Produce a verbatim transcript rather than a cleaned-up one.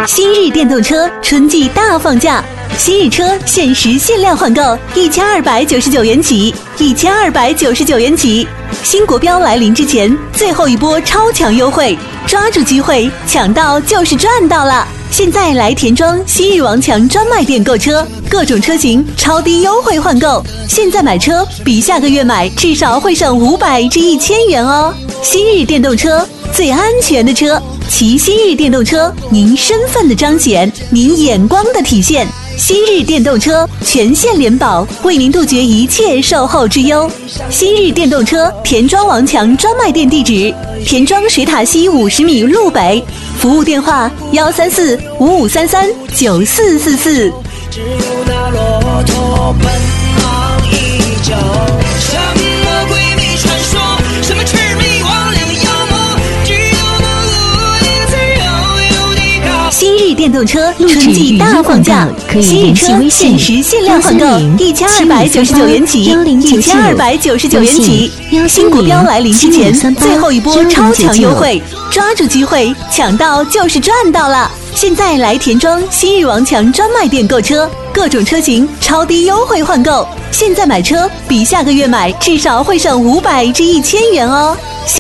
新日电动车春季大放价，新日车限时限量换购一千二百九十九元起，一千二百九十九元起。新国标来临之前，最后一波超强优惠，抓住机会，抢到就是赚到了。现在来田庄新日王强专卖店购车，各种车型超低优惠换购，现在买车比下个月买至少会省五百至一千元哦。新日电动车，最安全的车，骑新日电动车，您身份的彰显，您眼光的体现。新日电动车全线联保，为您杜绝一切售后之忧。新日电动车田庄王强专卖店地址：田庄水塔西五十米路北，服务电话：幺三四五五三三九四四四。 只有那骆驼奔忙已久，什么鬼魅传说，什么魑魅魍魉妖魔，只有那恶灵自由有地高。 新日电动车春季大放价，新日车限时限量换购一千二百九十九元起，一千二百九十九元起。新国标来临之前，最后一波超强优惠，抓住机会，抢到就是赚到了。现在来田庄新日王强专卖店购车，各种车型超低优惠换购，现在买车比下个月买至少会省五百至一千元哦。